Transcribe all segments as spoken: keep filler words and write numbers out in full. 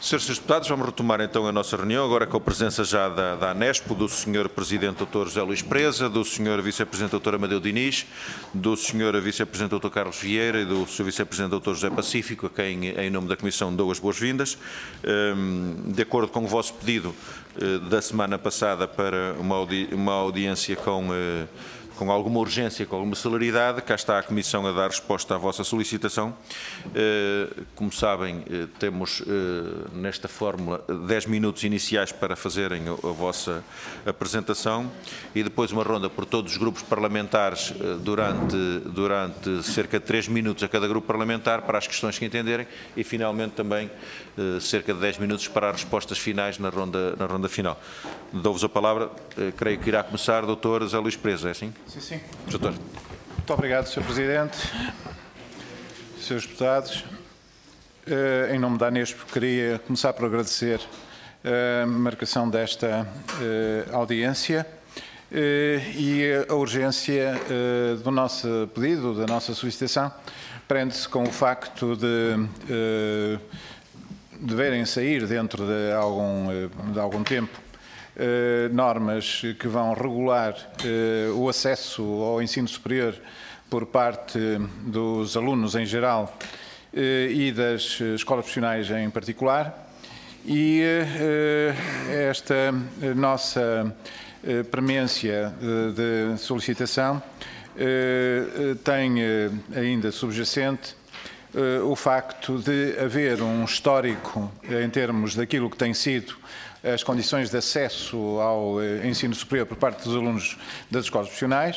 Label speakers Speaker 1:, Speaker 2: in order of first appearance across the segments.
Speaker 1: Senhores Deputados, vamos retomar então a nossa reunião, agora com a presença já da, da Anespo, do senhor Presidente doutor José Luís Preza, do senhor Vice-Presidente doutor Amadeu Diniz, do senhor Vice-Presidente doutor Carlos Vieira e do senhor Vice-Presidente doutor José Pacífico, a quem, em nome da Comissão, dou as boas-vindas. De acordo com o vosso pedido da semana passada para uma, audi uma audiência com... com alguma urgência, com alguma celeridade, cá está a Comissão a dar resposta à vossa solicitação. Como sabem, temos nesta fórmula dez minutos iniciais para fazerem a vossa apresentação e depois uma ronda por todos os grupos parlamentares durante, durante cerca de três minutos a cada grupo parlamentar para as questões que entenderem e finalmente também cerca de dez minutos para as respostas finais na ronda, na ronda final. Dou-vos a palavra, creio que irá começar doutor José Luís Preza, é assim?
Speaker 2: Sim, sim.
Speaker 1: Doutor.
Speaker 2: Muito obrigado, senhor Presidente, senhores deputados. Em nome da Anespo, queria começar por agradecer a marcação desta audiência e a urgência do nosso pedido, da nossa solicitação, prende-se com o facto de deverem sair dentro de algum, de algum tempo Eh, normas que vão regular eh, o acesso ao ensino superior por parte dos alunos em geral eh, e das escolas profissionais em particular e eh, esta nossa eh, premência de, de solicitação eh, tem eh, ainda subjacente eh, o facto de haver um histórico em termos daquilo que tem sido as condições de acesso ao ensino superior por parte dos alunos das escolas profissionais,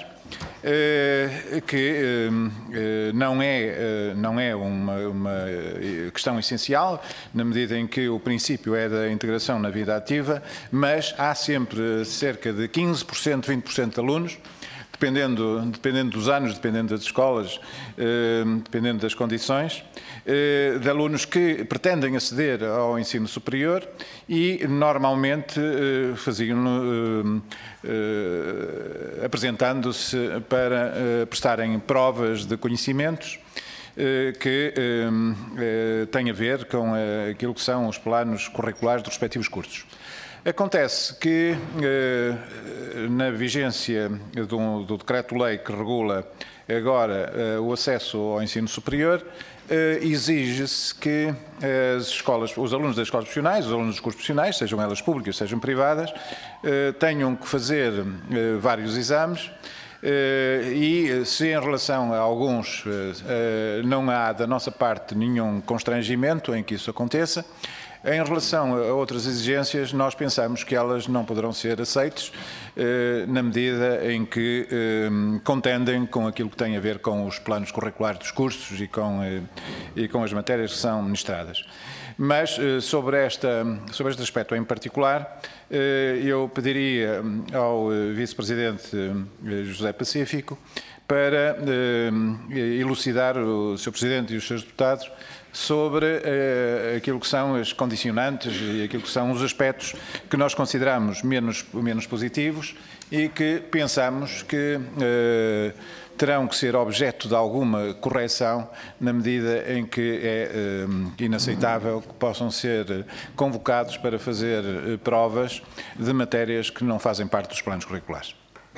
Speaker 2: que não é, não é uma, uma questão essencial, na medida em que o princípio é da integração na vida ativa, mas há sempre cerca de quinze por cento, vinte por cento de alunos, dependendo, dependendo dos anos, dependendo das escolas, dependendo das condições, de alunos que pretendem aceder ao ensino superior e normalmente faziam apresentando-se para prestarem provas de conhecimentos que têm a ver com aquilo que são os planos curriculares dos respectivos cursos. Acontece que, na vigência do, do decreto-lei que regula agora o acesso ao ensino superior, exige-se que as escolas, os alunos das escolas profissionais, os alunos dos cursos profissionais, sejam elas públicas, sejam privadas, tenham que fazer vários exames e se em relação a alguns não há da nossa parte nenhum constrangimento em que isso aconteça, em relação a outras exigências, nós pensamos que elas não poderão ser aceites eh, na medida em que eh, contendem com aquilo que tem a ver com os planos curriculares dos cursos e com, eh, e com as matérias que são ministradas. Mas eh, sobre, esta, sobre este aspecto em particular, eh, eu pediria ao Vice-Presidente eh, José Pacífico para eh, elucidar o senhor Presidente e os seus deputados sobre uh, aquilo que são as condicionantes e aquilo que são os aspectos que nós consideramos menos, menos positivos e que pensamos que uh, terão que ser objeto de alguma correção na medida em que é uh, inaceitável que possam ser convocados para fazer uh, provas de matérias que não fazem parte dos planos curriculares.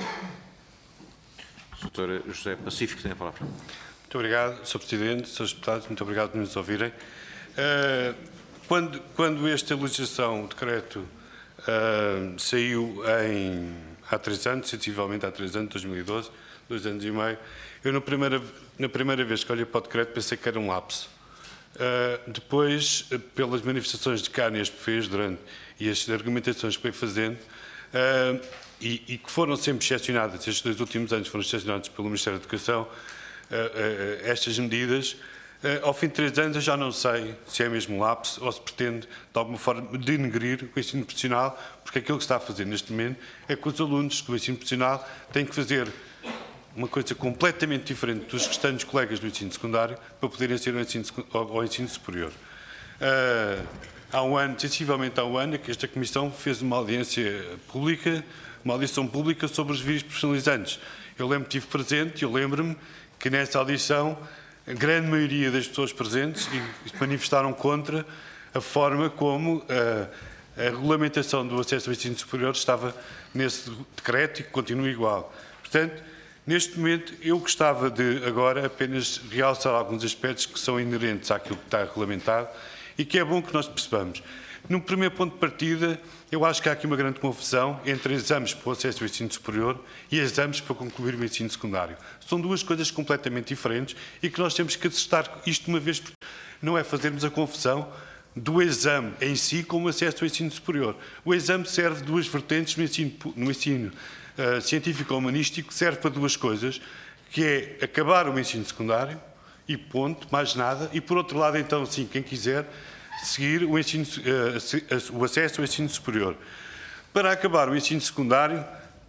Speaker 1: doutor José Pacífico tem a palavra.
Speaker 3: Muito obrigado, senhor Presidente, senhores Deputados, muito obrigado por nos ouvirem. Uh, quando, quando esta legislação, o decreto, uh, saiu em, há três anos, sensivelmente há três anos, dois mil e doze, dois anos e meio, eu na primeira, na primeira vez que olhei para o decreto pensei que era um lapso. Uh, depois, pelas manifestações de que a Anespo fez durante e as argumentações que foi fazendo, uh, e, e que foram sempre excepcionadas, estes dois últimos anos foram excepcionados pelo Ministério da Educação, Uh, uh, estas medidas, uh, ao fim de três anos eu já não sei se é mesmo um lapso ou se pretende de alguma forma denegrir o ensino profissional, porque aquilo que está a fazer neste momento é que os alunos do ensino profissional têm que fazer uma coisa completamente diferente dos restantes colegas do ensino secundário para poderem ser ao ensino, ao, ao ensino superior. Uh, há um ano, sensivelmente há um ano, que esta Comissão fez uma audiência pública, uma audição pública sobre os vídeos profissionalizantes. Eu lembro que estive presente e eu lembro-me que nessa audição a grande maioria das pessoas presentes e se manifestaram contra a forma como a, a regulamentação do acesso ao ensino superior estava nesse decreto e que continua igual. Portanto, neste momento, eu gostava de agora apenas realçar alguns aspectos que são inerentes àquilo que está regulamentado e que é bom que nós percebamos. No primeiro ponto de partida, eu acho que há aqui uma grande confusão entre exames para o acesso ao ensino superior e exames para concluir o ensino secundário. São duas coisas completamente diferentes e que nós temos que acertar isto de uma vez por todas. Não é fazermos a confusão do exame em si com o acesso ao ensino superior. O exame serve de duas vertentes no ensino, no ensino uh, científico-humanístico, serve para duas coisas, que é acabar o ensino secundário e ponto, mais nada, e por outro lado, então, sim, quem quiser, seguir o, ensino, uh, o acesso ao ensino superior. Para acabar o ensino secundário,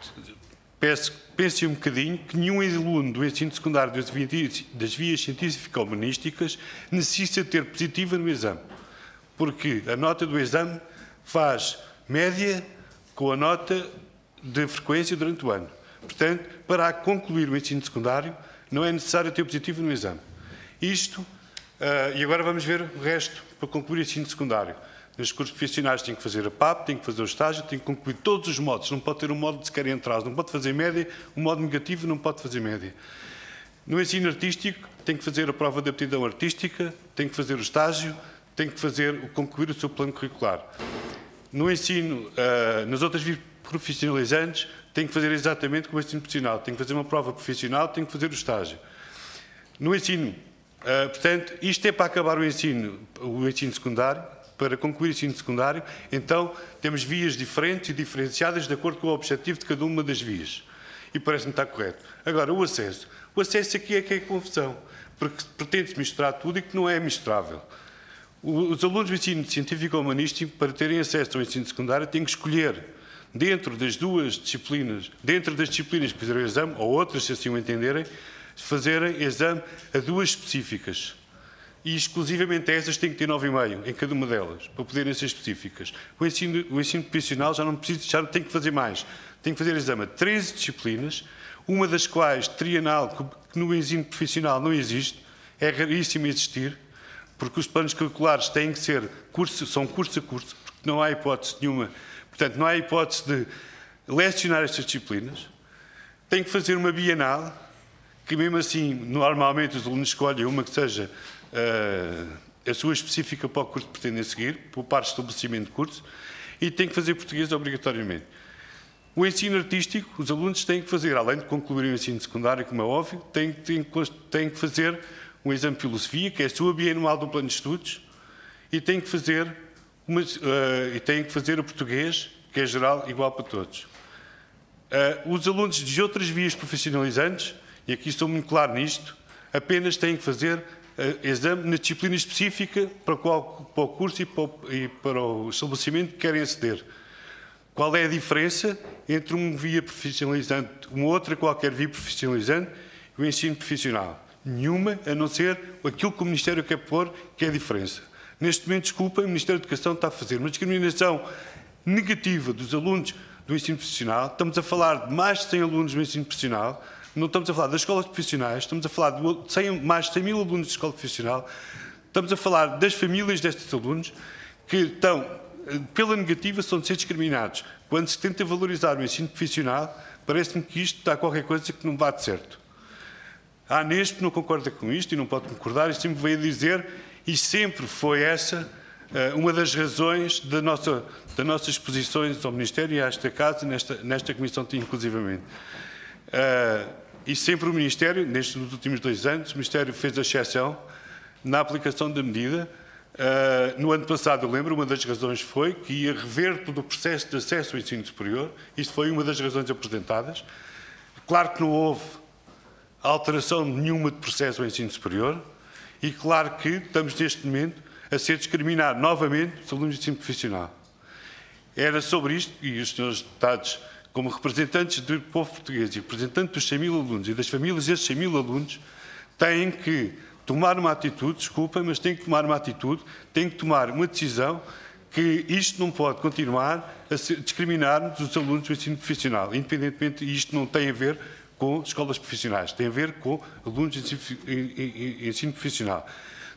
Speaker 3: peço, pense um bocadinho que nenhum aluno do ensino secundário das vias, das vias científico-humanísticas necessita ter positiva no exame, porque a nota do exame faz média com a nota de frequência durante o ano. Portanto, para concluir o ensino secundário, não é necessário ter positivo no exame. Isto, uh, e agora vamos ver o resto para concluir o ensino secundário. Nos cursos profissionais tem que fazer a P A P, tem que fazer o estágio, tem que concluir todos os modos. Não pode ter um modo de sequer entrar, não pode fazer média, um modo negativo não pode fazer média. No ensino artístico, tem que fazer a prova de aptidão artística, tem que fazer o estágio, tem que fazer, concluir o seu plano curricular. No ensino, uh, nas outras vias profissionalizantes, tem que fazer exatamente como o ensino profissional. Tem que fazer uma prova profissional, tem que fazer o estágio. No ensino, uh, portanto, isto é para acabar o ensino, o ensino secundário, para concluir o ensino secundário, então temos vias diferentes e diferenciadas de acordo com o objetivo de cada uma das vias. E parece-me estar correto. Agora, o acesso. O acesso aqui é que é confusão, porque pretende-se misturar tudo e que não é misturável. Os alunos do ensino científico-humanístico, para terem acesso ao ensino secundário, têm que escolher, dentro das duas disciplinas, dentro das disciplinas que fizeram o exame, ou outras, se assim o entenderem, fazerem exame a duas específicas. E exclusivamente essas têm que ter nove vírgula cinco em cada uma delas, para poderem ser específicas. O ensino, o ensino profissional já não precisa, já tem que fazer mais. Tem que fazer exame a treze disciplinas, uma das quais, trienal, que no ensino profissional não existe, é raríssimo existir, porque os planos curriculares têm que ser curso, são curso a curso, porque não há hipótese nenhuma, portanto, não há hipótese de lecionar estas disciplinas. Tem que fazer uma bienal, que mesmo assim, normalmente os alunos escolhem uma que seja uh, a sua específica para o curso que pretendem seguir, por parte do estabelecimento de curso, e tem que fazer português obrigatoriamente. O ensino artístico, os alunos têm que fazer, além de concluir o ensino secundário, como é óbvio, têm, têm, têm que fazer um exame de filosofia, que é a sua bianual do plano de estudos, e têm que fazer, uma, uh, e têm que fazer o português, que é geral, igual para todos. Uh, os alunos de outras vias profissionalizantes, e aqui estou muito claro nisto, apenas têm que fazer uh, exame na disciplina específica para, qual, para o curso e para o, e para o estabelecimento que querem aceder. Qual é a diferença entre uma via profissionalizante, uma outra qualquer via profissionalizante e o ensino profissional? Nenhuma, a não ser aquilo que o Ministério quer pôr, que é a diferença. Neste momento, desculpem, o Ministério da Educação está a fazer uma discriminação negativa dos alunos do ensino profissional. Estamos a falar de mais de cem alunos do ensino profissional, não estamos a falar das escolas profissionais, estamos a falar de cem, mais de cem mil alunos de escola profissional, estamos a falar das famílias destes alunos que estão, pela negativa, são de ser discriminados. Quando se tenta valorizar o ensino profissional, parece-me que isto está qualquer coisa que não bate certo. A ANESP não concorda com isto e não pode concordar e sempre veio dizer, e sempre foi essa uma das razões da nossa, das nossas posições ao Ministério e a esta Casa, nesta, nesta Comissão inclusivamente. Uh, e sempre o Ministério, nestes últimos dois anos, o Ministério fez a exceção na aplicação da medida. Uh, no ano passado, eu lembro, uma das razões foi que ia rever todo o processo de acesso ao ensino superior. Isto foi uma das razões apresentadas. Claro que não houve alteração nenhuma de processo ao ensino superior e claro que estamos neste momento a ser discriminar novamente os alunos de ensino profissional. Era sobre isto e os senhores deputados, como representantes do povo português e representantes dos cem mil alunos e das famílias desses cem mil alunos, têm que tomar uma atitude, desculpem, mas têm que tomar uma atitude, têm que tomar uma decisão que isto não pode continuar a discriminar os alunos do ensino profissional, independentemente, e isto não tem a ver com escolas profissionais, tem a ver com alunos de ensino profissional.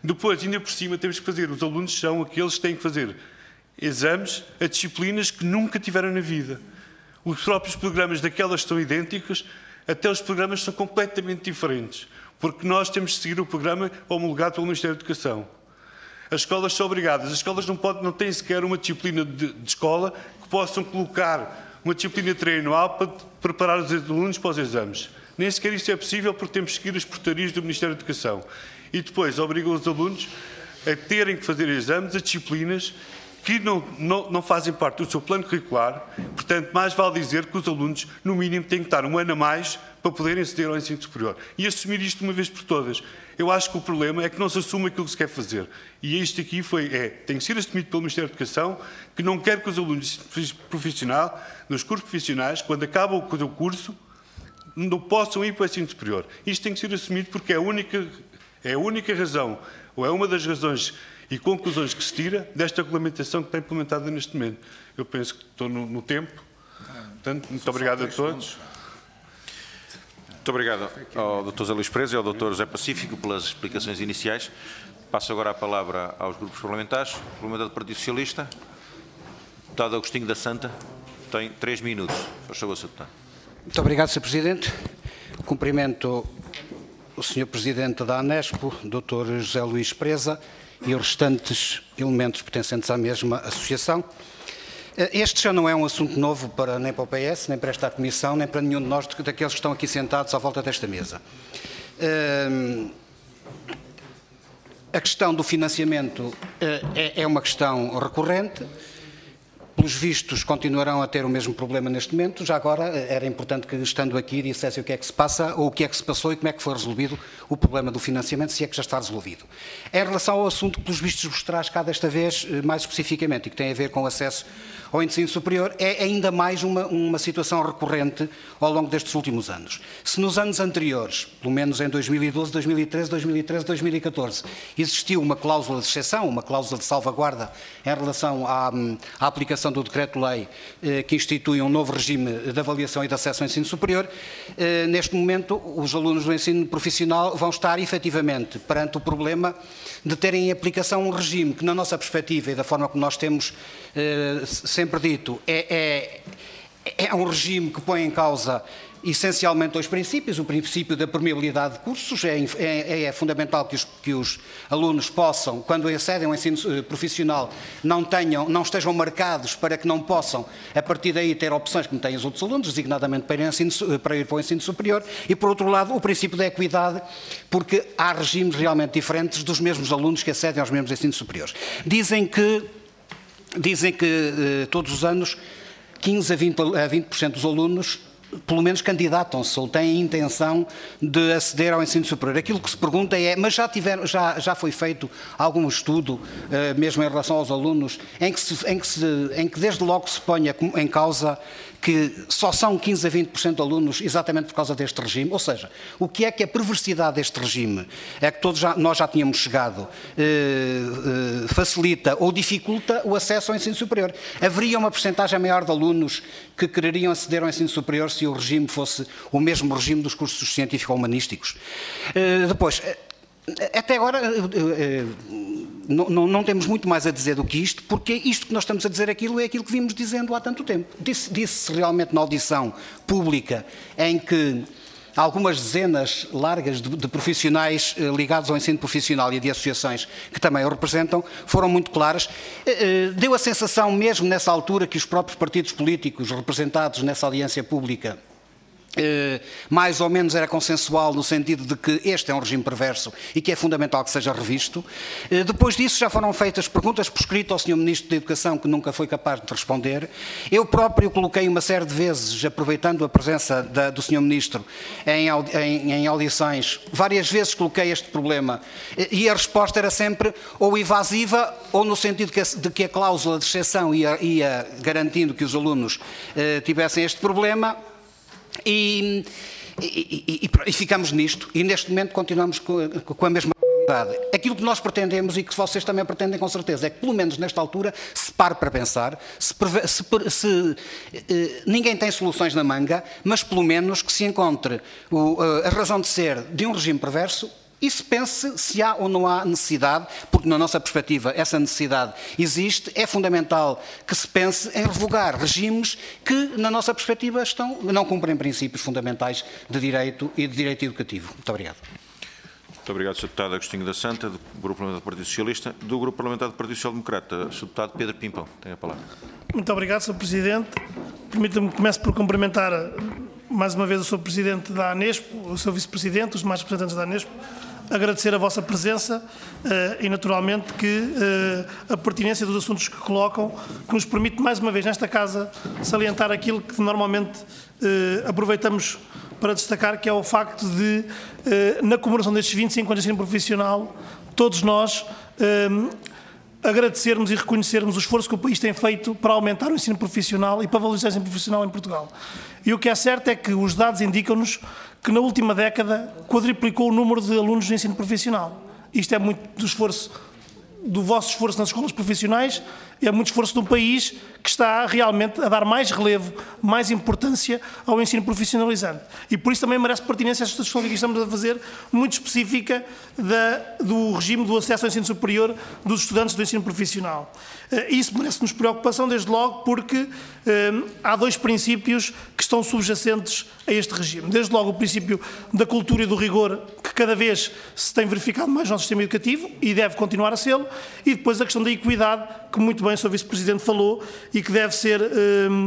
Speaker 3: Depois, ainda por cima, temos que fazer, os alunos são aqueles que têm que fazer exames a disciplinas que nunca tiveram na vida. Os próprios programas daquelas estão idênticos, até os programas são completamente diferentes, porque nós temos de seguir o programa homologado pelo Ministério da Educação. As escolas são obrigadas, as escolas não, podem, não têm sequer uma disciplina de, de escola que possam colocar uma disciplina trianual para preparar os alunos para os exames. Nem sequer isso é possível porque temos que seguir as portarias do Ministério da Educação. E depois obrigam os alunos a terem que fazer exames a disciplinas que não, não, não fazem parte do seu plano curricular. Portanto, mais vale dizer que os alunos, no mínimo, têm que estar um ano a mais para poderem aceder ao ensino superior. E assumir isto de uma vez por todas. Eu acho que o problema é que não se assume aquilo que se quer fazer. E isto aqui foi, é, tem que ser assumido pelo Ministério da Educação, que não quer que os alunos profissional, dos cursos profissionais, quando acabam o curso, não possam ir para o ensino superior. Isto tem que ser assumido porque é a única, é a única razão, ou é uma das razões e conclusões que se tira desta regulamentação que está implementada neste momento. Eu penso que estou no, no tempo. Portanto, muito obrigado a todos.
Speaker 1: Muito obrigado ao doutor Zé Luís Preza e ao doutor José Pacífico pelas explicações iniciais. Passo agora a palavra aos grupos parlamentares. O parlamentar do Partido Socialista, deputado Agostinho da Santa, tem três minutos. Faz favor, senhor deputado.
Speaker 4: Muito obrigado, senhor Presidente. Cumprimento o senhor Presidente da ANESPO, doutor José Luís Preza, e os restantes elementos pertencentes à mesma associação. Este já não é um assunto novo para, nem para o P S, nem para esta Comissão, nem para nenhum de nós, daqueles que estão aqui sentados à volta desta mesa. A questão do financiamento é uma questão recorrente. Pelos vistos, continuarão a ter o mesmo problema neste momento. Já agora, era importante que, estando aqui, dissessem o que é que se passa, ou o que é que se passou e como é que foi resolvido o problema do financiamento, se é que já está resolvido. Em relação ao assunto que, pelos vistos, vos traz cá desta vez, mais especificamente, e que tem a ver com o acesso ao ensino superior, é ainda mais uma, uma situação recorrente ao longo destes últimos anos. Se nos anos anteriores, pelo menos em dois mil e doze, dois mil e treze, dois mil e treze, dois mil e catorze, existiu uma cláusula de exceção, uma cláusula de salvaguarda em relação à, à aplicação do Decreto-Lei eh, que institui um novo regime de avaliação e de acesso ao ensino superior, eh, neste momento os alunos do ensino profissional vão estar efetivamente perante o problema de terem em aplicação um regime que, na nossa perspectiva e da forma como nós temos eh, sempre dito, é, é, é um regime que põe em causa essencialmente dois princípios. O princípio da permeabilidade de cursos. É, é, é fundamental que os, que os alunos possam, quando acedem ao ensino profissional, não, tenham, não estejam marcados para que não possam, a partir daí, ter opções como têm os outros alunos, designadamente para ir, ensino, para ir para o ensino superior. E, por outro lado, o princípio da equidade, porque há regimes realmente diferentes dos mesmos alunos que acedem aos mesmos ensinos superiores. Dizem que, dizem que eh, todos os anos, quinze a vinte por cento dos alunos pelo menos candidatam-se ou têm a intenção de aceder ao ensino superior. Aquilo que se pergunta é, mas já, tiveram, já, já foi feito algum estudo, uh, mesmo em relação aos alunos, em que, se, em, que se, em que desde logo se ponha em causa que só são quinze a vinte por cento de alunos exatamente por causa deste regime? Ou seja, o que é que a perversidade deste regime, é que todos já, nós já tínhamos chegado, eh, eh, facilita ou dificulta o acesso ao ensino superior? Haveria uma percentagem maior de alunos que quereriam aceder ao ensino superior se o regime fosse o mesmo regime dos cursos científico-humanísticos? Eh, depois, até agora não, não, não temos muito mais a dizer do que isto, porque isto que nós estamos a dizer aquilo é aquilo que vimos dizendo há tanto tempo. Disse, disse realmente na audição pública em que algumas dezenas largas de, de profissionais ligados ao ensino profissional e de associações que também o representam foram muito claras. Deu a sensação mesmo nessa altura que os próprios partidos políticos representados nessa audiência pública Uh, mais ou menos era consensual no sentido de que este é um regime perverso e que é fundamental que seja revisto. Uh, depois disso já foram feitas perguntas por escrito ao senhor Ministro da Educação, que nunca foi capaz de responder. Eu próprio coloquei uma série de vezes, aproveitando a presença da, do senhor Ministro em, em, em audições, várias vezes coloquei este problema e a resposta era sempre ou evasiva ou no sentido que a, de que a cláusula de exceção ia, ia garantindo que os alunos uh, tivessem este problema. E, e, e, e ficamos nisto, e neste momento continuamos com, com a mesma verdade. Aquilo que nós pretendemos, e que vocês também pretendem com certeza, é que pelo menos nesta altura se pare para pensar, se, se, se eh, ninguém tem soluções na manga, mas pelo menos que se encontre o, a razão de ser de um regime perverso e se pense se há ou não há necessidade, porque na nossa perspectiva essa necessidade existe, é fundamental que se pense em revogar regimes que, na nossa perspectiva, estão, não cumprem princípios fundamentais de direito e de direito educativo. Muito obrigado.
Speaker 1: Muito obrigado, senhor Deputado Agostinho da Santa, do Grupo Parlamentar do Partido Socialista. Do Grupo Parlamentar do Partido Social Democrata, senhor Deputado Pedro Pimpão, tem a palavra.
Speaker 5: Muito obrigado, senhor Presidente. Permita-me que comece por cumprimentar mais uma vez o senhor Presidente da ANESPO, o seu Vice-Presidente, os demais representantes da ANESPO, agradecer a vossa presença uh, e, naturalmente, que uh, a pertinência dos assuntos que colocam, que nos permite, mais uma vez, nesta Casa, salientar aquilo que normalmente uh, aproveitamos para destacar, que é o facto de, uh, na comemoração destes vinte e cinco anos de ensino profissional, todos nós uh, agradecermos e reconhecermos o esforço que o país tem feito para aumentar o ensino profissional e para valorizar o ensino profissional em Portugal. E o que é certo é que os dados indicam-nos que na última década quadriplicou o número de alunos no ensino profissional. Isto é muito do esforço, do vosso esforço nas escolas profissionais, é muito esforço de um país que está realmente a dar mais relevo, mais importância ao ensino profissionalizante. E por isso também merece pertinência esta discussão que aqui estamos a fazer, muito específica da, do regime do acesso ao ensino superior dos estudantes do ensino profissional. E isso merece-nos preocupação, desde logo, porque eh, há dois princípios que estão subjacentes a este regime. Desde logo o princípio da cultura e do rigor, que cada vez se tem verificado mais no nosso sistema educativo e deve continuar a sê-lo, e depois a questão da equidade, que muito bem o senhor Vice-Presidente falou e que deve ser eh,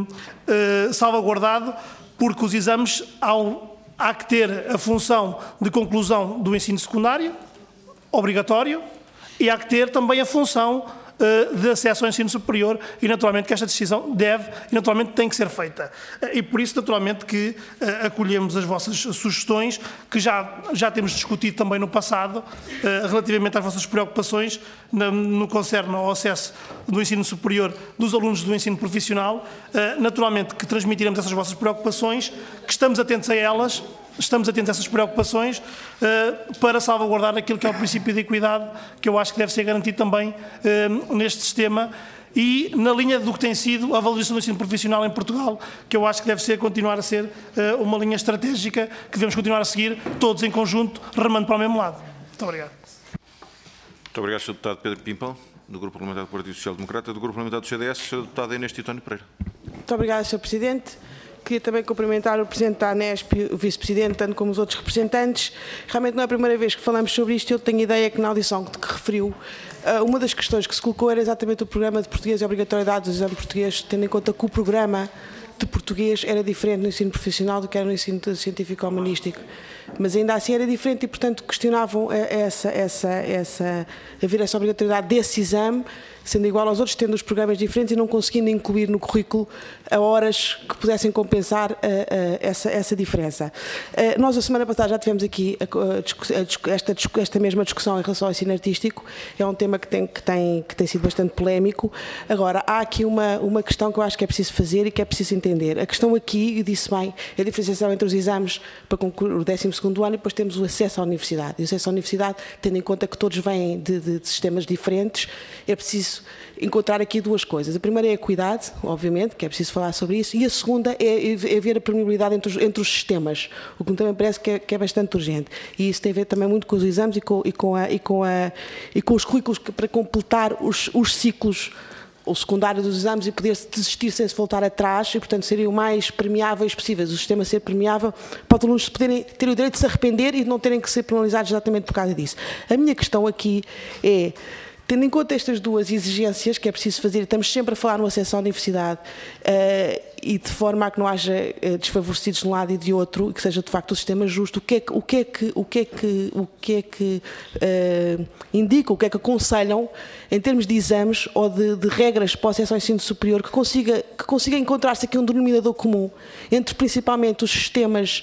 Speaker 5: eh, salvaguardado, porque os exames ao, há que ter a função de conclusão do ensino secundário, obrigatório, e há que ter também a função de acesso ao ensino superior e, naturalmente, que esta decisão deve e, naturalmente, tem que ser feita. E, por isso, naturalmente, que uh, acolhemos as vossas sugestões, que já, já temos discutido também no passado, uh, relativamente às vossas preocupações no, no concerne ao acesso do ensino superior dos alunos do ensino profissional. Uh, naturalmente, que transmitiremos essas vossas preocupações, que estamos atentos a elas, estamos atentos a essas preocupações uh, para salvaguardar aquilo que é o princípio de equidade, que eu acho que deve ser garantido também uh, neste sistema e na linha do que tem sido a valorização do ensino profissional em Portugal, que eu acho que deve ser, continuar a ser uh, uma linha estratégica que devemos continuar a seguir, todos em conjunto, remando para o mesmo lado. Muito obrigado.
Speaker 1: Muito obrigado, senhor Deputado Pedro Pimpão, do Grupo Parlamentar do Partido Social Democrata. Do Grupo Parlamentar do C D S, senhor Deputado Inês Titone Pereira.
Speaker 6: Muito obrigada, senhor Presidente. Queria também cumprimentar o Presidente da ANESP, o Vice-Presidente, tanto como os outros representantes. Realmente não é a primeira vez que falamos sobre isto. Eu tenho ideia que na audição que referiu, uma das questões que se colocou era exatamente o programa de português e a obrigatoriedade do exame português, tendo em conta que o programa de português era diferente no ensino profissional do que era no ensino científico-humanístico. Mas ainda assim era diferente e, portanto, questionavam essa, essa, essa, haver essa obrigatoriedade desse exame, sendo igual aos outros, tendo os programas diferentes e não conseguindo incluir no currículo a horas que pudessem compensar uh, uh, essa, essa diferença. Uh, nós, a semana passada, já tivemos aqui a, a, a, esta, esta mesma discussão em relação ao ensino artístico. É um tema que tem, que tem, que tem sido bastante polémico. Agora, há aqui uma, uma questão que eu acho que é preciso fazer e que é preciso entender. A questão aqui, eu disse bem, é a diferenciação entre os exames para concluir o décimo segundo ano e depois temos o acesso à universidade. E o acesso à universidade, tendo em conta que todos vêm de, de, de sistemas diferentes, é preciso encontrar aqui duas coisas. A primeira é a equidade, obviamente, que é preciso falar sobre isso, e a segunda é, é ver a permeabilidade entre os, entre os sistemas, o que me também parece que é, que é bastante urgente. E isso tem a ver também muito com os exames e com, e com, a, e com, a, e com os currículos para completar os, os ciclos, o secundário dos exames e poder-se desistir sem se voltar atrás e, portanto, seriam mais permeáveis possíveis. O sistema ser permeável para os alunos poderem ter o direito de se arrepender e não terem que ser penalizados exatamente por causa disso. A minha questão aqui é, tendo em conta estas duas exigências que é preciso fazer, estamos sempre a falar no acesso à universidade uh, e de forma a que não haja uh, desfavorecidos de um lado e de outro, e que seja de facto o sistema justo, o que é que, o que, é que, o que, é que, o que, é que uh, indica, o que é que aconselham em termos de exames ou de, de regras para o acesso ao ensino superior que consiga, que consiga encontrar-se aqui um denominador comum entre principalmente os sistemas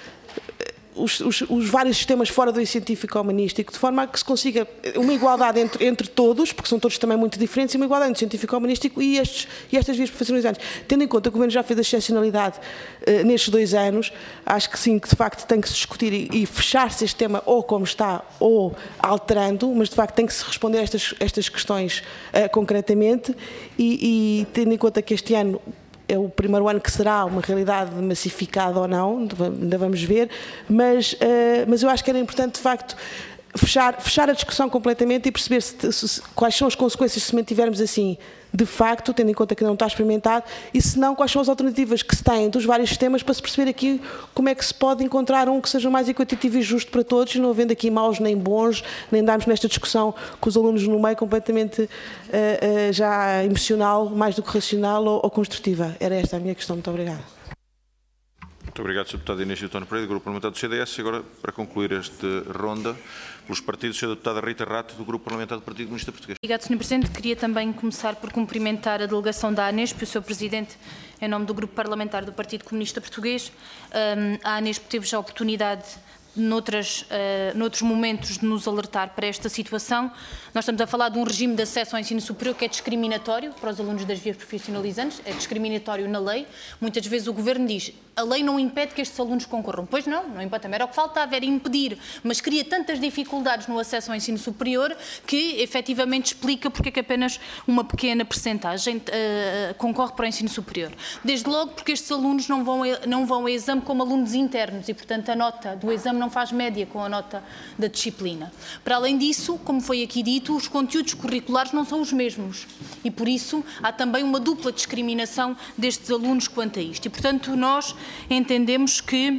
Speaker 6: Os, os, os vários sistemas fora do científico-humanístico, de forma a que se consiga uma igualdade entre, entre todos, porque são todos também muito diferentes, e uma igualdade entre o científico-humanístico e, estes, e estas vias profissionalizantes. Tendo em conta que o Governo já fez a excepcionalidade uh, nestes dois anos, acho que sim, que de facto tem que se discutir e, e fechar-se este tema ou como está, ou alterando, mas de facto tem que se responder a estas, estas questões uh, concretamente, e, e tendo em conta que este ano é o primeiro ano que será uma realidade massificada ou não, ainda vamos ver, mas, uh, mas eu acho que era importante, de facto, fechar, fechar a discussão completamente e perceber se, se, quais são as consequências se mantivermos assim, de facto, tendo em conta que não está experimentado, e se não, quais são as alternativas que se têm dos vários sistemas para se perceber aqui como é que se pode encontrar um que seja mais equitativo e justo para todos, e não havendo aqui maus nem bons, nem darmos nesta discussão com os alunos no meio completamente uh, uh, já emocional, mais do que racional ou, ou construtiva. Era esta a minha questão. Muito obrigada.
Speaker 1: Muito obrigado, senhor Deputado Inês António Pereira, do Grupo Parlamentar do C D S. E agora, para concluir esta ronda, pelos partidos, senhora Deputada Rita Rato, do Grupo Parlamentar do Partido Comunista Português.
Speaker 7: Obrigado, senhor Presidente. Queria também começar por cumprimentar a delegação da ANESP e o seu Presidente, em nome do Grupo Parlamentar do Partido Comunista Português. A ANESP teve já a oportunidade, noutras, uh, noutros momentos, de nos alertar para esta situação. Nós estamos a falar de um regime de acesso ao ensino superior que é discriminatório para os alunos das vias profissionalizantes, é discriminatório na lei. Muitas vezes o Governo diz a lei não impede que estes alunos concorram. Pois não, não impede, também era o que faltava, era impedir, mas cria tantas dificuldades no acesso ao ensino superior que efetivamente explica porque é que apenas uma pequena percentagem uh, concorre para o ensino superior. Desde logo porque estes alunos não vão, não vão a exame como alunos internos e, portanto, a nota do exame não faz média com a nota da disciplina. Para além disso, como foi aqui dito, os conteúdos curriculares não são os mesmos e, por isso, há também uma dupla discriminação destes alunos quanto a isto. E, portanto, nós entendemos que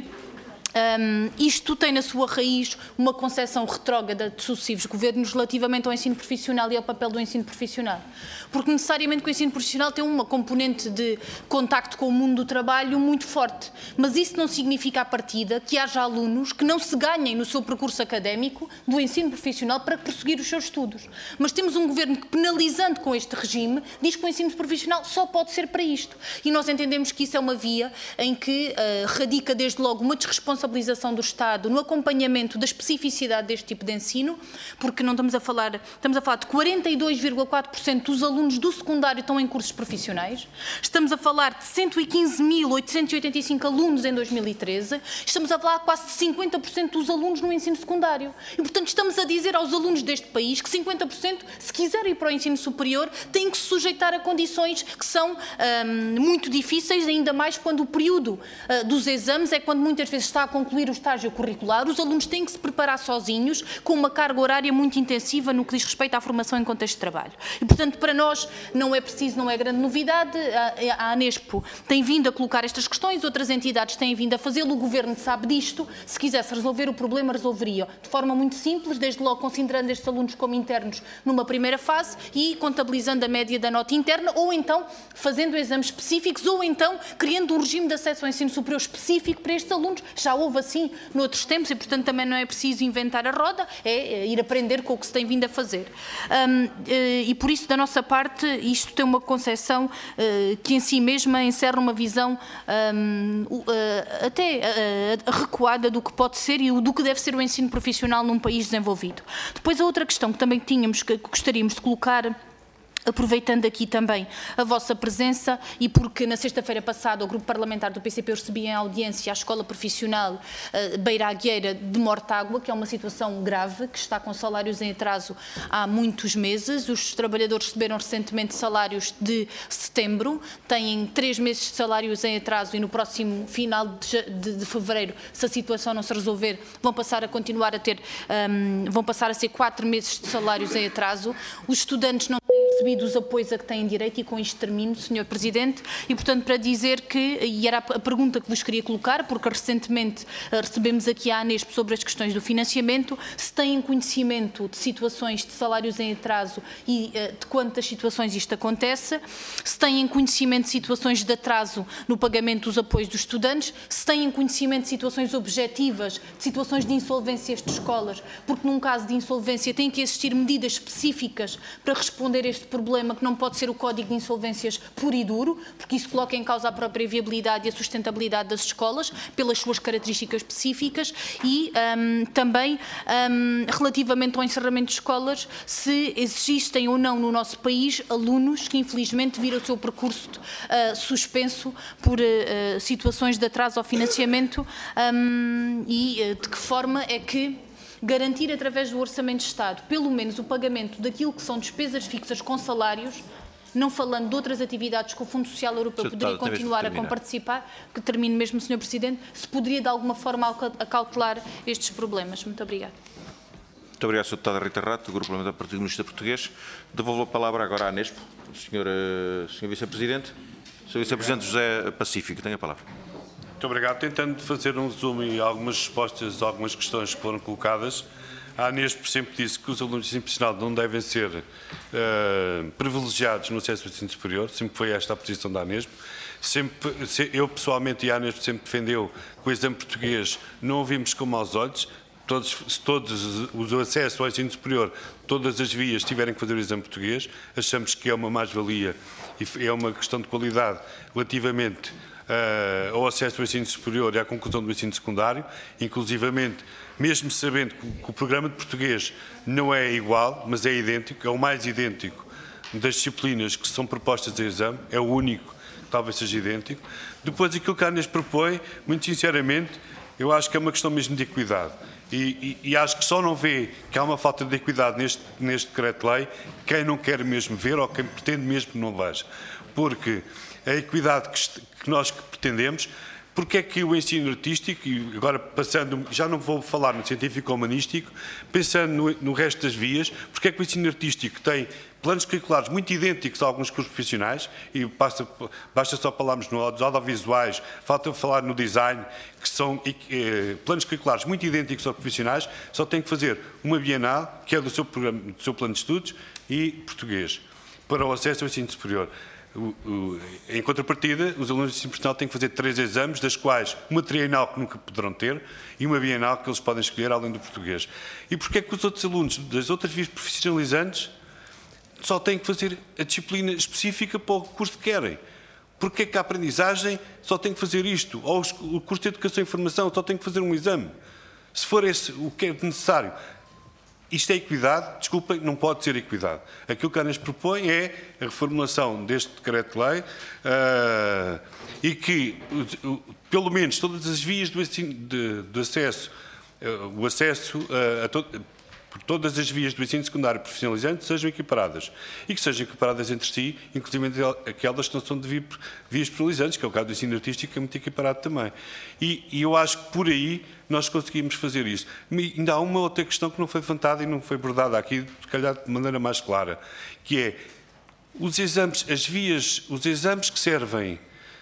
Speaker 7: Um, isto tem na sua raiz uma concepção retrógrada de sucessivos governos relativamente ao ensino profissional e ao papel do ensino profissional. Porque necessariamente que o ensino profissional tem uma componente de contacto com o mundo do trabalho muito forte. Mas isso não significa à partida que haja alunos que não se ganhem no seu percurso académico do ensino profissional para prosseguir os seus estudos. Mas temos um governo que, penalizando com este regime, diz que o ensino profissional só pode ser para isto. E nós entendemos que isso é uma via em que uh, radica desde logo uma desresponsabilidade responsabilização do Estado no acompanhamento da especificidade deste tipo de ensino, porque não estamos a falar, estamos a falar de quarenta e dois vírgula quatro por cento dos alunos do secundário estão em cursos profissionais, estamos a falar de cento e quinze mil oitocentos e oitenta e cinco alunos em dois mil e treze, estamos a falar quase de cinquenta por cento dos alunos no ensino secundário. E, portanto, estamos a dizer aos alunos deste país que cinquenta por cento, se quiserem ir para o ensino superior, têm que se sujeitar a condições que são hum, muito difíceis, ainda mais quando o período uh, dos exames é quando muitas vezes está a concluir o estágio curricular, os alunos têm que se preparar sozinhos, com uma carga horária muito intensiva no que diz respeito à formação em contexto de trabalho. E, portanto, para nós não é preciso, não é grande novidade, a, a ANESPO tem vindo a colocar estas questões, outras entidades têm vindo a fazê-lo, o Governo sabe disto, se quisesse resolver o problema, resolveria de forma muito simples, desde logo considerando estes alunos como internos numa primeira fase e contabilizando a média da nota interna, ou então fazendo exames específicos, ou então criando um regime de acesso ao ensino superior específico para estes alunos. Já houve assim noutros tempos e, portanto, também não é preciso inventar a roda, é ir aprender com o que se tem vindo a fazer. Um, e, por isso, da nossa parte, isto tem uma concepção uh, que em si mesma encerra uma visão um, uh, até uh, recuada do que pode ser e do que deve ser o ensino profissional num país desenvolvido. Depois, a outra questão que também tínhamos, que gostaríamos de colocar, aproveitando aqui também a vossa presença e porque na sexta-feira passada o Grupo Parlamentar do P C P recebia em audiência a Escola Profissional uh, Beira Agueira de Mortágua, que é uma situação grave, que está com salários em atraso há muitos meses. Os trabalhadores receberam recentemente salários de setembro, têm três meses de salários em atraso e no próximo final de, de, de fevereiro, se a situação não se resolver, vão passar a continuar a ter, um, vão passar a ser quatro meses de salários em atraso. Os estudantes não têm recebido os apoios a que têm direito, e com isto termino, senhor Presidente, e portanto para dizer que, e era a pergunta que vos queria colocar, porque recentemente recebemos aqui a ANESP sobre as questões do financiamento, se têm conhecimento de situações de salários em atraso e de quantas situações isto acontece, se têm conhecimento de situações de atraso no pagamento dos apoios dos estudantes, se têm conhecimento de situações objetivas, de situações de insolvências de escolas, porque num caso de insolvência têm que existir medidas específicas para responder a este problema, que não pode ser o Código de Insolvências puro e duro, porque isso coloca em causa a própria viabilidade e a sustentabilidade das escolas, pelas suas características específicas, e um, também um, relativamente ao encerramento de escolas, se existem ou não no nosso país alunos que infelizmente viram o seu percurso uh, suspenso por uh, situações de atraso ao financiamento, um, e uh, de que forma é que garantir através do Orçamento de Estado pelo menos o pagamento daquilo que são despesas fixas com salários, não falando de outras atividades que o Fundo Social Europeu
Speaker 1: senhor
Speaker 7: poderia
Speaker 1: deputado,
Speaker 7: continuar a comparticipar, que termine mesmo, senhor Presidente, se poderia de alguma forma acautelar estes problemas. Muito obrigada.
Speaker 1: Muito obrigado, senhora Deputada Rita Rato, do Grupo Parlamentar do Partido Comunista Português. Devolvo a palavra agora à Anesp, senhor, senhor Vice-Presidente. senhor Vice-Presidente José Pacífico, tem a palavra.
Speaker 3: Muito obrigado. Tentando fazer um resumo e algumas respostas a algumas questões que foram colocadas, a Anesp sempre disse que os alunos de ensino profissional não devem ser uh, privilegiados no acesso ao ensino superior, sempre foi esta a posição da Anesp. Sempre, eu pessoalmente e a Anesp sempre defendeu que o exame português não o vimos com maus olhos. Todos, se todos os acesso ao ensino superior, todas as vias tiverem que fazer o exame português, achamos que é uma mais-valia e é uma questão de qualidade relativamente uh, ao acesso ao ensino superior e à conclusão do ensino secundário, inclusivamente, mesmo sabendo que, que o programa de português não é igual, mas é idêntico, é o mais idêntico das disciplinas que são propostas a exame, é o único que talvez seja idêntico. Depois, aquilo que a Anesp propõe, muito sinceramente, eu acho que é uma questão mesmo de equidade. E, e, e acho que só não vê que há uma falta de equidade neste, neste decreto-lei quem não quer mesmo ver ou quem pretende mesmo que não veja. Porque a equidade que, que nós que pretendemos, porque é que o ensino artístico, e agora passando, já não vou falar no científico-humanístico, pensando no, no resto das vias, porque é que o ensino artístico tem planos curriculares muito idênticos a alguns cursos profissionais, e basta, basta só falarmos nos audiovisuais, falta falar no design, que são eh, planos curriculares muito idênticos aos profissionais, só tem que fazer uma bienal, que é do seu, programa, do seu plano de estudos, e português, para o acesso ao ensino superior. O, o, em contrapartida, os alunos de ensino profissional têm que fazer três exames, das quais uma trienal que nunca poderão ter e uma bienal que eles podem escolher além do português. E porquê é que os outros alunos das outras vias profissionalizantes só têm que fazer a disciplina específica para o curso que querem? Porquê é que a aprendizagem só tem que fazer isto? Ou o curso de Educação e Formação só tem que fazer um exame? Se for esse o que é necessário. Isto é equidade? Desculpem, não pode ser equidade. Aquilo que a Anesp propõe é a reformulação deste decreto-lei uh, e que, uh, pelo menos, todas as vias do ensino, de, de acesso, uh, o acesso uh, a todo, por todas as vias do ensino secundário profissionalizante sejam equiparadas e que sejam equiparadas entre si, inclusive aquelas que não são de vias profissionalizantes, que é o caso do ensino artístico, que é muito equiparado também. E, e eu acho que por aí nós conseguimos fazer isso. E ainda há uma outra questão que não foi levantada e não foi abordada aqui, se calhar de maneira mais clara, que é os exames, as vias, os exames que servem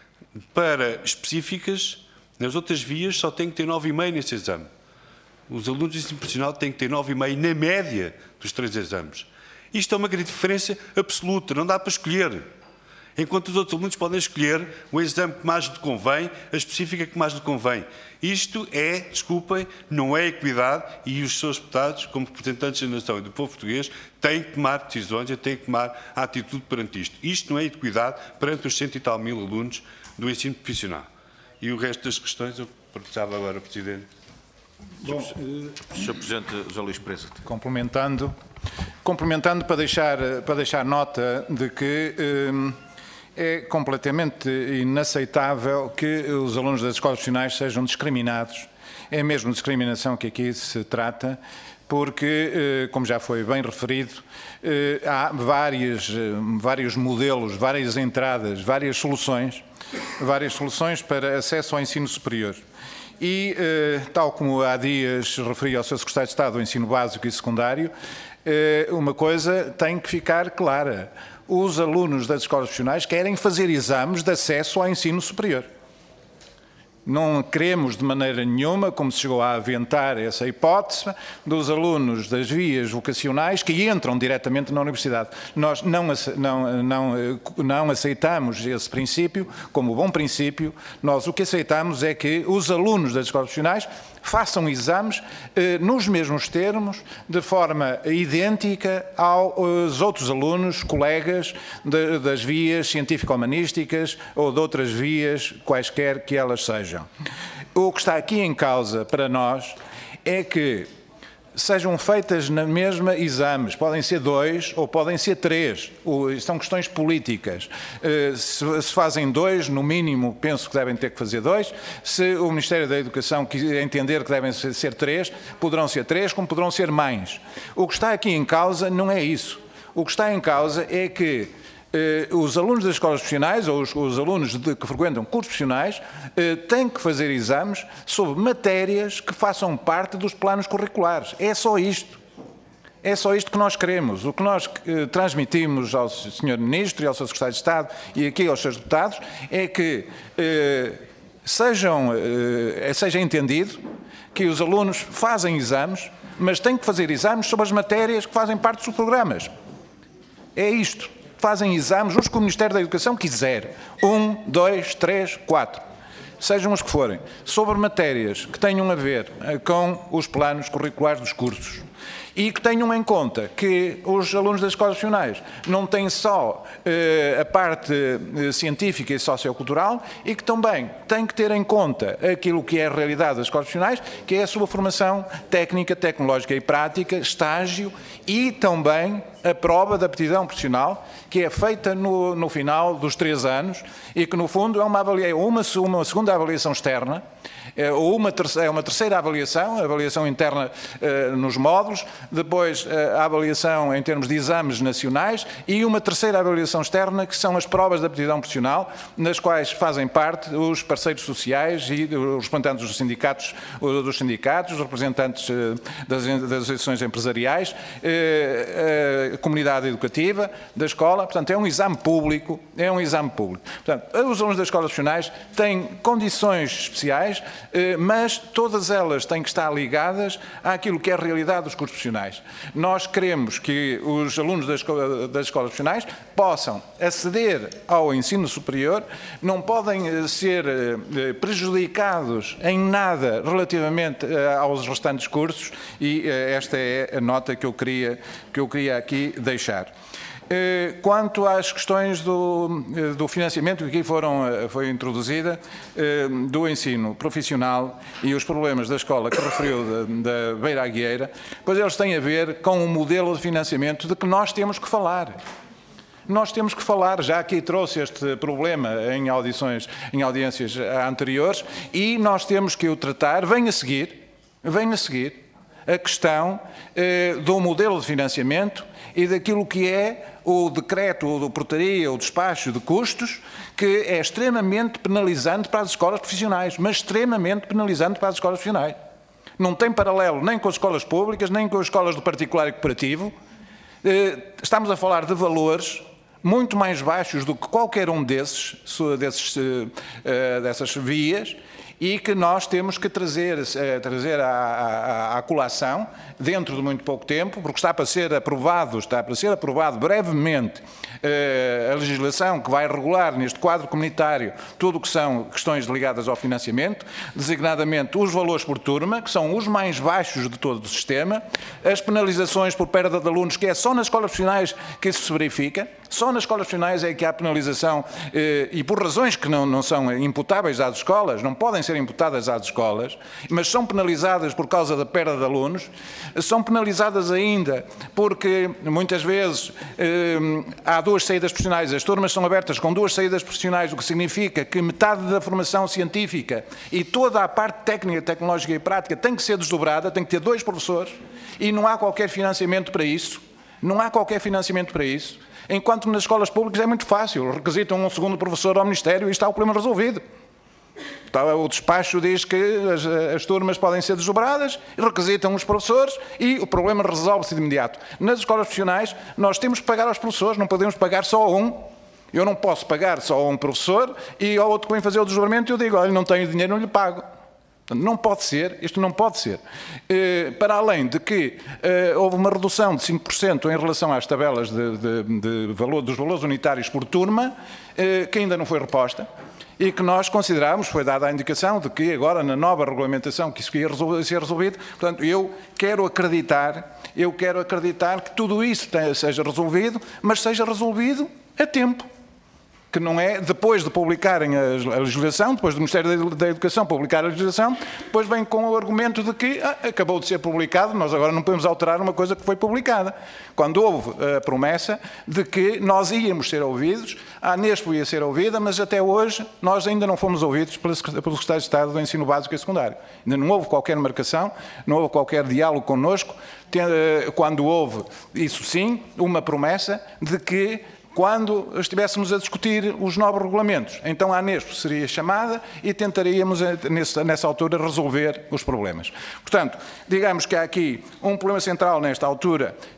Speaker 3: para específicas, nas outras vias só têm que ter nove vírgula cinco nesse exame. Os alunos de ensino profissional têm que ter nove vírgula cinco na média dos três exames. Isto é uma grande diferença absoluta, não dá para escolher. Enquanto os outros alunos podem escolher o exame que mais lhe convém, a específica que mais lhe convém. Isto é, desculpem, não é equidade e os seus deputados, como representantes da nação e do povo português, têm que tomar decisões e têm que tomar a atitude perante isto. Isto não é equidade perante os cento e tal mil alunos do ensino profissional. E o resto das questões eu precisava agora, Presidente.
Speaker 2: Bom,
Speaker 1: senhor Presidente José Luís Presa.
Speaker 2: Complementando, complementando para deixar, para deixar nota de que hum, é completamente inaceitável que os alunos das escolas profissionais sejam discriminados. É mesmo discriminação que aqui se trata, porque, como já foi bem referido, há várias, vários modelos, várias entradas, várias soluções, várias soluções para acesso ao ensino superior. E, tal como há dias referi ao seu Secretário de Estado do Ensino Básico e Secundário, uma coisa tem que ficar clara. Os alunos das escolas profissionais querem fazer exames de acesso ao ensino superior. Não queremos de maneira nenhuma, como se chegou a aventar essa hipótese, dos alunos das vias vocacionais que entram diretamente na universidade. Nós não, não, não, não aceitamos esse princípio como bom princípio. Nós o que aceitamos é que os alunos das escolas profissionais façam exames eh, nos mesmos termos, de forma idêntica aos outros alunos, colegas de, das vias científico-humanísticas ou de outras vias, quaisquer que elas sejam. O que está aqui em causa para nós é que sejam feitas na mesma exames, podem ser dois ou podem ser três, são questões políticas. Se fazem dois, no mínimo, penso que devem ter que fazer dois. Se o Ministério da Educação entender que devem ser três, poderão ser três, como poderão ser mais. O que está aqui em causa não é isso. O que está em causa é que eh, os alunos das escolas profissionais ou os, os alunos de, que frequentam cursos profissionais eh, têm que fazer exames sobre matérias que façam parte dos planos curriculares. É só isto. É só isto que nós queremos. O que nós eh, transmitimos ao senhor Ministro e ao seu Secretário de Estado e aqui aos seus deputados é que eh, sejam, eh, seja entendido que os alunos fazem exames, mas têm que fazer exames sobre as matérias que fazem parte dos seus programas. É isto. Fazem exames os que o Ministério da Educação quiser. Um, dois, três, quatro. Sejam os que forem. Sobre matérias que tenham a ver com os planos curriculares dos cursos. E que tenham em conta que os alunos das escolas profissionais não têm só eh, a parte eh, científica e sociocultural e que também têm que ter em conta aquilo que é a realidade das escolas profissionais, que é a sua formação técnica, tecnológica e prática, estágio e também a prova de aptidão profissional, que é feita no, no final dos três anos e que, no fundo, é uma, avalia, uma, uma segunda avaliação externa, ou uma terceira, é uma terceira avaliação, a avaliação interna eh, nos módulos, depois eh, a avaliação em termos de exames nacionais e uma terceira avaliação externa, que são as provas de aptidão profissional, nas quais fazem parte os parceiros sociais e os representantes dos sindicatos, dos sindicatos, os representantes eh, das, das associações empresariais, eh, a comunidade educativa da escola. Portanto, é um exame público, é um exame público. Portanto, os alunos das escolas profissionais têm condições especiais, mas todas elas têm que estar ligadas àquilo que é a realidade dos cursos profissionais. Nós queremos que os alunos das escolas, das escolas profissionais possam aceder ao ensino superior, não podem ser prejudicados em nada relativamente aos restantes cursos e esta é a nota que eu queria, que eu queria aqui deixar. Quanto às questões do, do financiamento que aqui foram, foi introduzida, do ensino profissional e os problemas da escola que referiu da, da Beira Aguieira, pois eles têm a ver com o modelo de financiamento de que nós temos que falar. Nós temos que falar, já aqui trouxe este problema em audições, em audiências anteriores, e nós temos que o tratar. Vem a seguir, vem a seguir a questão eh, do modelo de financiamento e daquilo que é o decreto, ou do portaria, ou despacho de custos, que é extremamente penalizante para as escolas profissionais, mas extremamente penalizante para as escolas profissionais. Não tem paralelo nem com as escolas públicas, nem com as escolas do particular e cooperativo. Eh, estamos a falar de valores muito mais baixos do que qualquer um desses, desses, eh, dessas vias, e que nós temos que trazer, trazer à, à, à colação dentro de muito pouco tempo, porque está para ser aprovado, está para ser aprovado brevemente a legislação que vai regular neste quadro comunitário tudo o que são questões ligadas ao financiamento, designadamente os valores por turma, que são os mais baixos de todo o sistema, as penalizações por perda de alunos, que é só nas escolas profissionais que isso se verifica, só nas escolas profissionais é que há penalização e por razões que não, não são imputáveis às escolas, não podem ser imputadas às escolas, mas são penalizadas por causa da perda de alunos, são penalizadas ainda porque muitas vezes eh, há duas saídas profissionais, as turmas são abertas com duas saídas profissionais, o que significa que metade da formação científica e toda a parte técnica, tecnológica e prática tem que ser desdobrada, tem que ter dois professores e não há qualquer financiamento para isso, não há qualquer financiamento para isso, enquanto nas escolas públicas é muito fácil, requisitam um segundo professor ao Ministério e está o problema resolvido. O despacho diz que as, as turmas podem ser desdobradas, requisitam os professores e o problema resolve-se de imediato. Nas escolas profissionais, nós temos que pagar aos professores, não podemos pagar só a um. Eu não posso pagar só a um professor e ao outro que vem fazer o desdobramento eu digo, olha, não tenho dinheiro, não lhe pago. Não pode ser, isto não pode ser. Para além de que houve uma redução de cinco por cento em relação às tabelas de, de, de valor, dos valores unitários por turma, que ainda não foi reposta, e que nós consideramos, foi dada a indicação de que agora na nova regulamentação que isso ia ser resolvido, portanto eu quero acreditar, eu quero acreditar que tudo isso seja resolvido, mas seja resolvido a tempo. Que não é depois de publicarem a legislação, depois do Ministério da Educação publicar a legislação, depois vem com o argumento de que ah, acabou de ser publicado, nós agora não podemos alterar uma coisa que foi publicada. Quando houve a promessa de que nós íamos ser ouvidos, a Anespo ia ser ouvida, mas até hoje nós ainda não fomos ouvidos pelo Secretário de Estado do Ensino Básico e Secundário. Ainda não houve qualquer marcação, não houve qualquer diálogo connosco, quando houve, isso sim, uma promessa de que quando estivéssemos a discutir os novos regulamentos, então a Anespo seria chamada e tentaríamos, nessa altura, resolver os problemas. Portanto, digamos que há aqui um problema central nesta altura,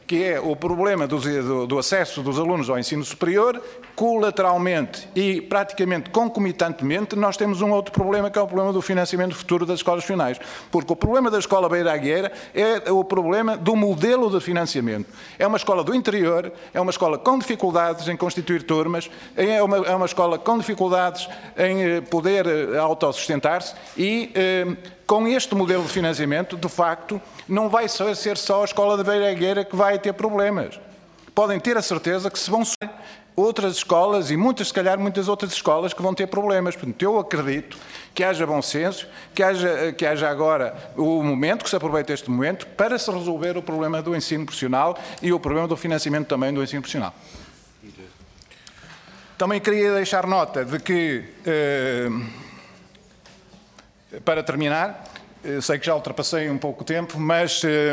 Speaker 2: que é o problema do, do, do acesso dos alunos ao ensino superior. Colateralmente e praticamente concomitantemente, nós temos um outro problema, que é o problema do financiamento futuro das escolas finais. Porque o problema da Escola Beira Agueira é o problema do modelo de financiamento. É uma escola do interior, é uma escola com dificuldades em constituir turmas, é uma, é uma escola com dificuldades em poder autossustentar-se e, eh, com este modelo de financiamento, de facto, não vai ser só a Escola de Beira Agueira que vai ter problemas. Podem ter a certeza que se vão ser outras escolas e muitas, se calhar, muitas outras escolas que vão ter problemas. Portanto, eu acredito que haja bom senso, que haja, que haja agora o momento, que se aproveite este momento, para se resolver o problema do ensino profissional e o problema do financiamento também do ensino profissional. Também queria deixar nota de que, eh, para terminar, sei que já ultrapassei um pouco o tempo, mas, eh,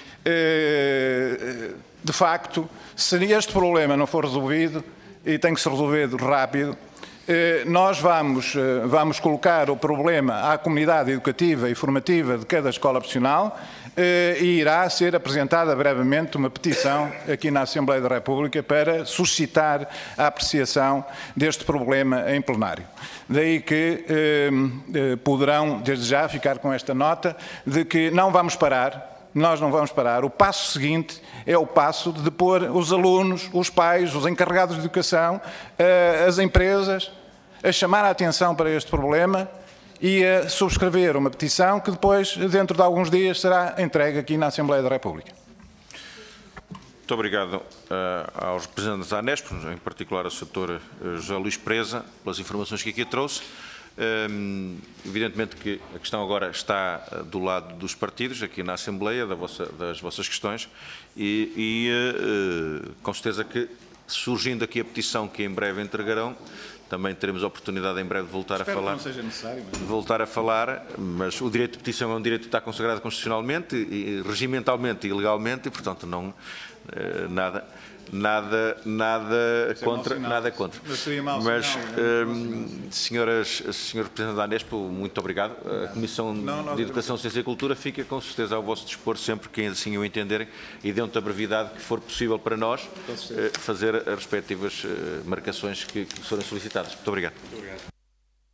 Speaker 2: eh, de facto, se este problema não for resolvido, e tem que ser resolvido rápido, eh, nós vamos, eh, vamos colocar o problema à comunidade educativa e formativa de cada escola profissional eh, e irá ser apresentada brevemente uma petição aqui na Assembleia da República para suscitar a apreciação deste problema em plenário. Daí que eh, eh, poderão, desde já, ficar com esta nota de que não vamos parar. Nós não vamos parar. O passo seguinte é o passo de pôr os alunos, os pais, os encarregados de educação, as empresas, a chamar a atenção para este problema e a subscrever uma petição que depois, dentro de alguns dias, será entregue aqui na Assembleia da República.
Speaker 1: Muito obrigado uh, aos representantes da Anesp, em particular ao doutor José Luís Preza, pelas informações que aqui trouxe. Um, evidentemente que a questão agora está uh, do lado dos partidos, aqui na Assembleia, da vossa, das vossas questões, e, e uh, com certeza que, surgindo aqui a petição que em breve entregarão, também teremos a oportunidade em breve de voltar
Speaker 2: Espero
Speaker 1: a falar.
Speaker 2: Que não seja necessário, mas...
Speaker 1: Voltar a falar, mas o direito de petição é um direito que está consagrado constitucionalmente, e, regimentalmente e legalmente, e portanto não uh, nada. Nada, nada contra,
Speaker 2: é
Speaker 1: nada contra.
Speaker 2: Mas,
Speaker 1: Mas
Speaker 2: sinal,
Speaker 1: hum, senhoras, senhor Representante da Anesp, muito obrigado. A Comissão
Speaker 2: não, não,
Speaker 1: de Educação, Ciência e Cultura fica com certeza ao vosso dispor sempre que assim o entenderem e dentro da brevidade que for possível para nós fazer as respectivas marcações que, que forem solicitadas. Muito obrigado. Muito obrigado.